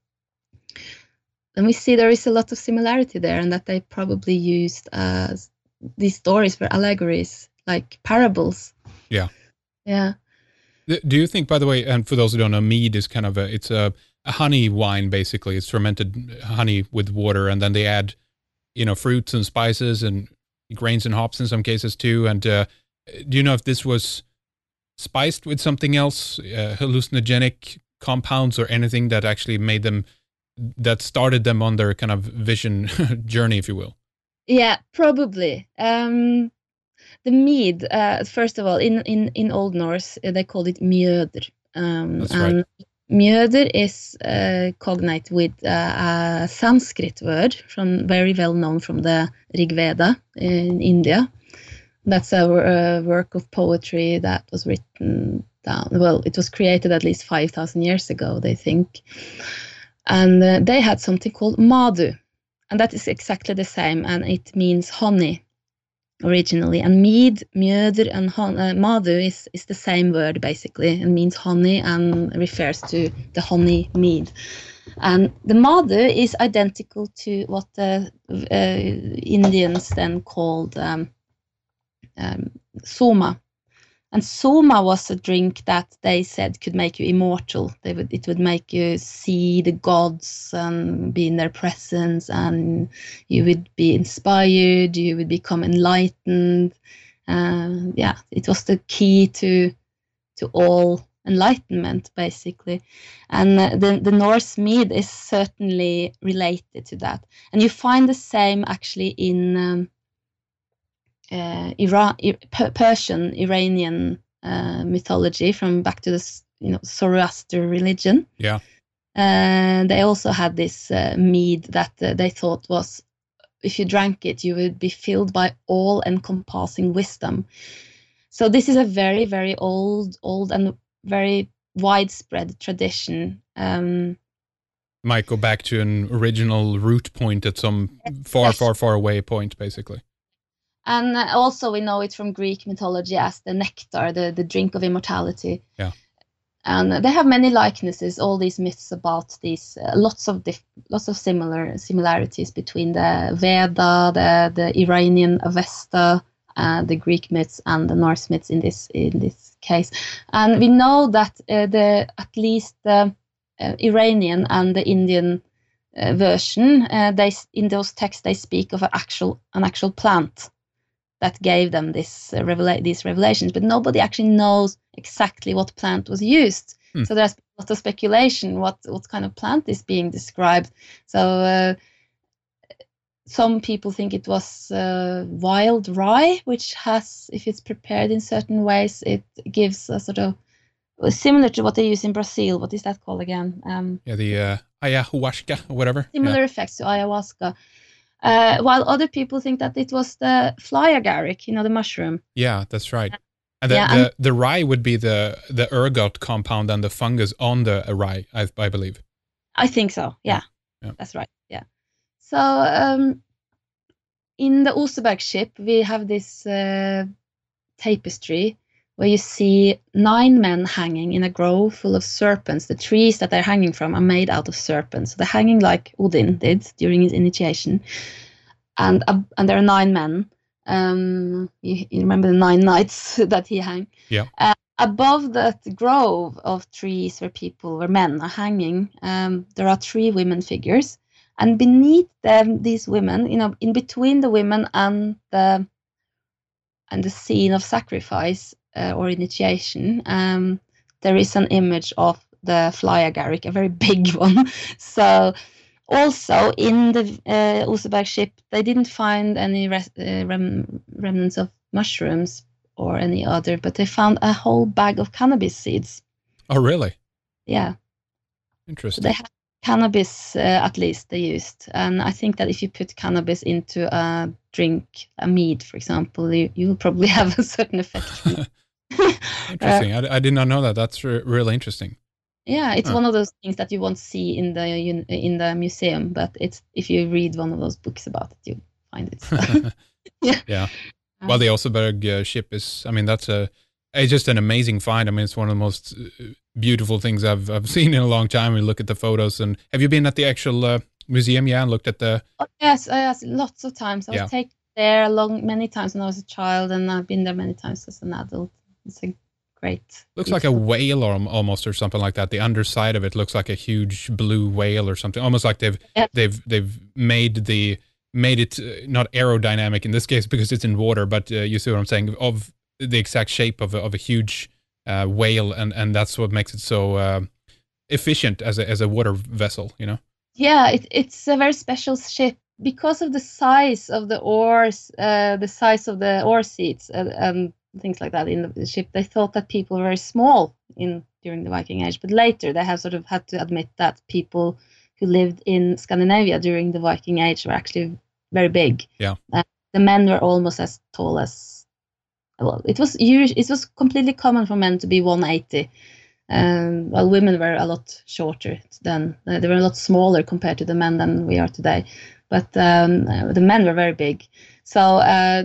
then we see there is a lot of similarity there, and that they probably used uh, these stories for allegories, like parables. Yeah. Yeah. Do you think, by the way, and for those who don't know, mead is kind of a, it's a, a honey wine, basically. It's fermented honey with water, and then they add, you know, fruits and spices and grains and hops in some cases too. And uh, do you know if this was spiced with something else, uh, hallucinogenic compounds or anything that actually made them, that started them on their kind of vision journey, if you will? Yeah, probably. Um, the mead, uh, first of all, in, in, in Old Norse, uh, they called it mjöður. Um, That's and right. Mjöður is uh, cognate with uh, a Sanskrit word from very well known from the Rig Veda in India. That's a, a work of poetry that was written down. Well, it was created at least five thousand years ago, they think. And uh, they had something called Madu, and that is exactly the same, and it means honey originally. And mead, mjöður, and hon- uh, Madu is, is the same word basically, and means honey and refers to the honey mead. And the Madu is identical to what the uh, Indians then called um, um, soma. And soma was a drink that they said could make you immortal. They would, it would make you see the gods and be in their presence, and you would be inspired, you would become enlightened. Uh, yeah, it was the key to to all enlightenment, basically. And uh, the, the Norse mead is certainly related to that. And you find the same actually in um, Uh, Iran, Persian, Iranian uh, mythology from back to the you know Zoroaster religion. Yeah, and uh, they also had this uh, mead that uh, they thought was, if you drank it, you would be filled by all-encompassing wisdom. So this is a very, very old, old and very widespread tradition. Um, might go back to an original root point at some far, yes. far, far away point, basically. And also we know it from Greek mythology as the nectar, the, the drink of immortality. Yeah. And they have many likenesses. All these myths about these, uh, lots of dif- lots of similar similarities between the Veda, the the Iranian Avesta, uh, the Greek myths, and the Norse myths in this in this case. And we know that uh, the at least the uh, Iranian and the Indian uh, version, uh, they in those texts they speak of an actual an actual plant that gave them this uh, revela- these revelations, but nobody actually knows exactly what plant was used. Hmm. So there's a lot of speculation what what kind of plant is being described. So uh, some people think it was uh, wild rye, which has, if it's prepared in certain ways, it gives a sort of similar to what they use in Brazil. What is that called again? Um, yeah, the uh, ayahuasca or whatever. Similar yeah. effects to ayahuasca. Uh, while other people think that it was the fly agaric, you know, the mushroom. Yeah, that's right. And the, yeah, the, and the rye would be the, the ergot compound and the fungus on the rye, I, I believe. I think so, yeah. yeah. yeah. That's right, yeah. So um, in the Oseberg ship, we have this uh, tapestry where you see nine men hanging in a grove full of serpents. The trees that they're hanging from are made out of serpents. So they're hanging like Odin did during his initiation. And uh, and there are nine men. Um, you, you remember the nine nights that he hung? Yeah. Uh, above that grove of trees where people, where men are hanging, um, there are three women figures. And beneath them, these women, you know, in between the women and the and the scene of sacrifice uh, or initiation, um, there is an image of the fly agaric, a very big one. So also in the uh, Oseberg ship, they didn't find any res- uh, rem- remnants of mushrooms or any other, but they found a whole bag of cannabis seeds. Oh, really? Yeah. Interesting. So they had cannabis, uh, at least they used. And I think that if you put cannabis into a drink, a mead, for example, you, you will probably have a certain effect. Interesting. uh, I, I did not know that. That's re- really interesting. Yeah, it's huh. one of those things that you won't see in the in the museum, but it's if you read one of those books about it, you find it. So. yeah. Yeah. Well, the Oseberg uh, ship is, I mean, that's a, it's just an amazing find. I mean, it's one of the most beautiful things I've I've seen in a long time. We look at the photos. And have you been at the actual uh, museum? Yeah, and looked at the. Oh, yes, yes, lots of times. I was yeah. taken there long many times when I was a child, and I've been there many times as an adult. It's a great. Looks beautiful. Like a whale or almost or something like that. The underside of it looks like a huge blue whale or something. Almost like they've yeah. they've they've made the made it uh, not aerodynamic in this case because it's in water, but uh, you see what I'm saying, of the exact shape of a, of a huge uh, whale, and, and that's what makes it so uh, efficient as a as a water vessel, you know. Yeah, it, it's a very special ship because of the size of the oars, uh, the size of the oar seats, and, and things like that in the ship. They thought that people were very small in during the Viking Age, but later they have sort of had to admit that people who lived in Scandinavia during the Viking Age were actually very big. Yeah, uh, the men were almost as tall as. Well, it was usually, it was completely common for men to be one eighty, um, while women were a lot shorter than uh, they were a lot smaller compared to the men than we are today. But um, uh, the men were very big. So. Uh,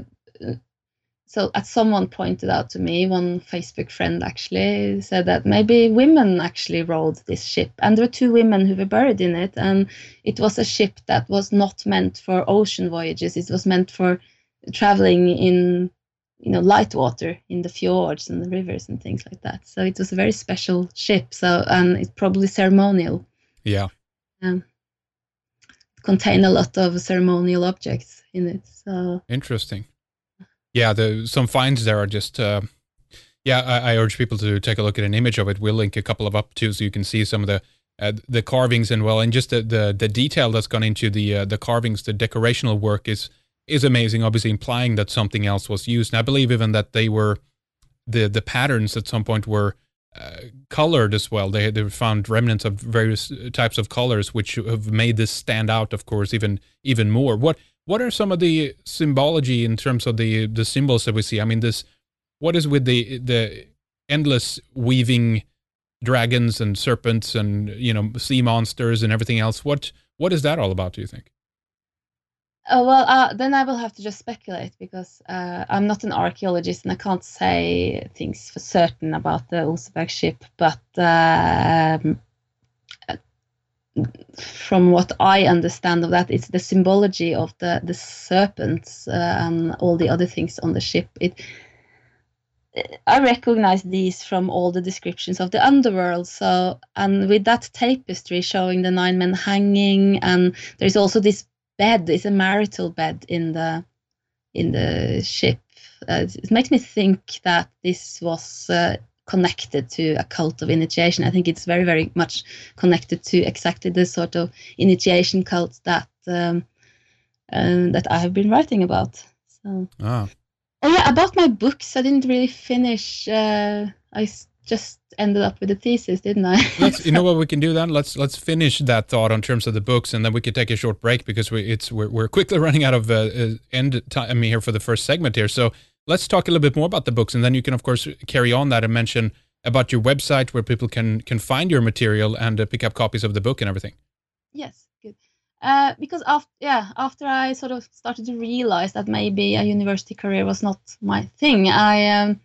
So as someone pointed out to me, one Facebook friend actually said that maybe women actually rowed this ship. And there were two women who were buried in it. And it was a ship that was not meant for ocean voyages. It was meant for traveling in, you know, light water in the fjords and the rivers and things like that. So it was a very special ship. So, and it's probably ceremonial. Yeah. Um, it contained a lot of ceremonial objects in it. So interesting. Yeah, the some finds there are just, uh, yeah, I, I urge people to take a look at an image of it. We'll link a couple of up too, so you can see some of the uh, the carvings and well, and just the, the, the detail that's gone into the uh, the carvings, the decorational work is is amazing. Obviously, implying that something else was used. And I believe even that they were the the patterns at some point were uh, colored as well. They they found remnants of various types of colors, which have made this stand out, of course, even even more. What What are some of the symbology in terms of the the symbols that we see? I mean, this, what is with the the endless weaving dragons and serpents and, you know, sea monsters and everything else? What what is that all about, do you think? Uh, well, uh, then I will have to just speculate because uh, I'm not an archaeologist and I can't say things for certain about the Oseberg ship. But um, from what I understand of that, it's the symbology of the the serpents uh, and all the other things on the ship. It I recognize these from all the descriptions of the underworld. So, and with that tapestry showing the nine men hanging, and there's also this bed. It's a marital bed in the in the ship. Uh, it makes me think that this was uh, connected to a cult of initiation. I think it's very, very much connected to exactly the sort of initiation cult that um, um, that I have been writing about. So. Ah. Oh yeah, about my books, I didn't really finish. Uh, I s- just ended up with a thesis, didn't I? Let's, you know what we can do then? Let's let's finish that thought in terms of the books, and then we can take a short break because we it's we're, we're quickly running out of uh, uh, end time here for the first segment here. So let's talk a little bit more about the books, and then you can of course carry on that and mention about your website where people can can find your material and uh, pick up copies of the book and everything. Yes, good. Uh, because after yeah, after I sort of started to realize that maybe a university career was not my thing, I um,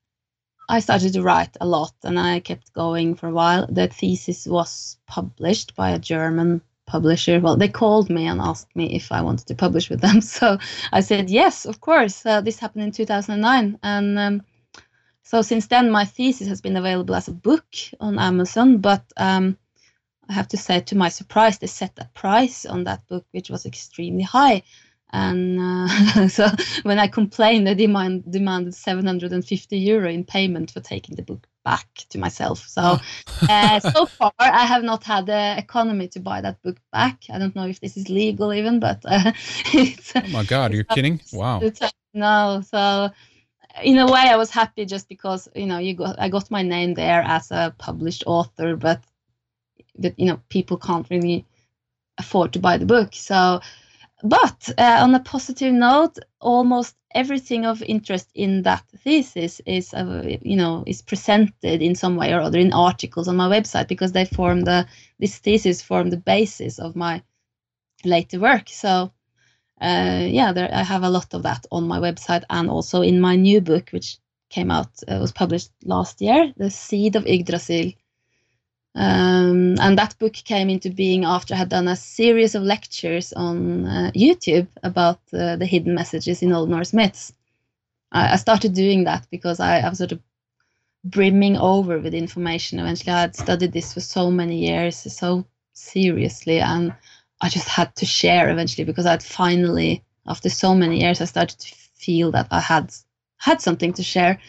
I started to write a lot, and I kept going for a while. The thesis was published by a German publisher. Well, they called me and asked me if I wanted to publish with them, so I said yes, of course. Uh, this happened in two thousand nine, and um, so since then my thesis has been available as a book on Amazon, but um, I have to say, to my surprise, they set a price on that book, which was extremely high. And uh, so when I complained, they demand, demanded seven hundred fifty euro in payment for taking the book back to myself. So, Oh. uh, so far, I have not had the economy to buy that book back. I don't know if this is legal even, but uh, it's. Oh my God, you're kidding? Wow. No, so in a way, I was happy just because you know you got I got my name there as a published author, but that you know people can't really afford to buy the book. So, but uh, on a positive note, almost everything of interest in that thesis is uh, you know is presented in some way or other in articles on my website because they form the this thesis form the basis of my later work. So uh, yeah, there, I have a lot of that on my website and also in my new book, which came out uh, was published last year, The Seed of Yggdrasil. Um, and that book came into being after I had done a series of lectures on uh, YouTube about uh, the hidden messages in Old Norse myths. I, I started doing that because I, I was sort of brimming over with information. Eventually, I had studied this for so many years, so seriously, and I just had to share eventually because I'd finally, after so many years, I started to feel that I had had something to share,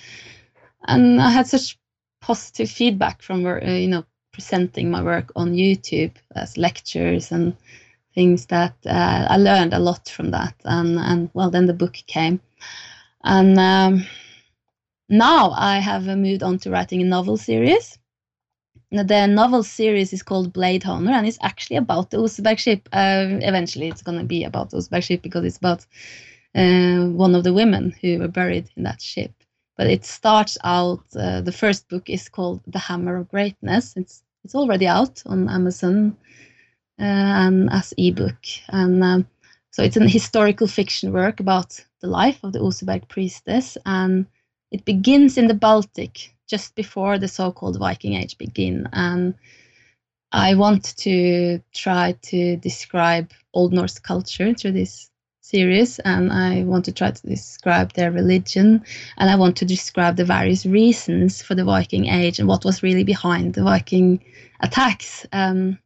and I had such positive feedback from uh, you know. presenting my work on YouTube as lectures and things that uh, I learned a lot from that. And, and well, then the book came. And um, now I have moved on to writing a novel series. The novel series is called Blade Honor, and it's actually about the Oseberg ship. Uh, eventually, it's going to be about the Oseberg ship because it's about uh, one of the women who were buried in that ship. But it starts out, uh, the first book is called The Hammer of Greatness. It's It's already out on Amazon uh, and as ebook, and um, so it's an historical fiction work about the life of the Oseberg priestess, and it begins in the Baltic just before the so-called Viking Age begin. And I want to try to describe Old Norse culture through this series, and I want to try to describe their religion, and I want to describe the various reasons for the Viking Age and what was really behind the Viking attacks. Um,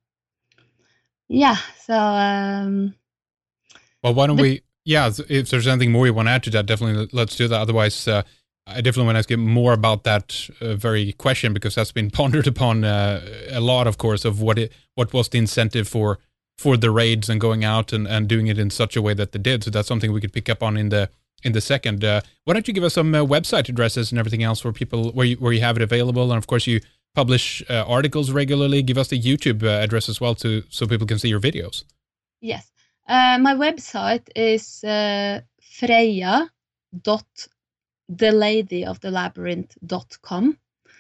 yeah, so. Um, well, why don't the, we? Yeah, if there's anything more you want to add to that, definitely let's do that. Otherwise, uh, I definitely want to ask you more about that uh, very question because that's been pondered upon uh, a lot, of course, of what it what was the incentive for. for the raids and going out and, and doing it in such a way that they did. So that's something we could pick up on in the in the second. Uh, why don't you give us some uh, website addresses and everything else where people where you, where you have it available, and of course you publish uh, articles regularly. Give us the YouTube uh, address as well to so people can see your videos. Yes, uh, my website is uh, freya dot the lady of the labyrinth dot com.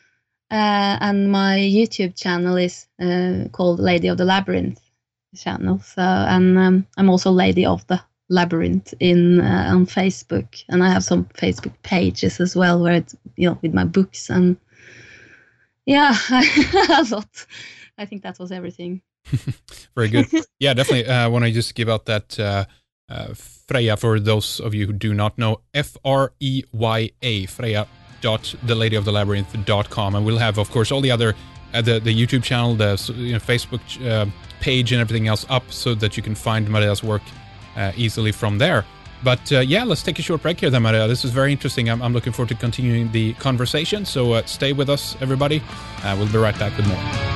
Uh, and my YouTube channel is uh, called Lady of the Labyrinth channel. So, and um, I'm also Lady of the Labyrinth in uh, on Facebook, and I have some Facebook pages as well where it's, you know, with my books, and yeah, a lot. I think that was everything. Very good. Yeah, definitely. I uh, want to just give out that uh, uh, Freya, for those of you who do not know, F R E Y A, Freya dot the lady of the labyrinth dot com, and we'll have, of course, all the other uh, the the YouTube channel, the you know, Facebook uh, page, and everything else up, so that you can find Maria's work Uh, easily from there. But uh, yeah, let's take a short break here then, Maria. This is very interesting. I'm, I'm looking forward to continuing the conversation. So uh, stay with us, everybody. Uh, we'll be right back with more.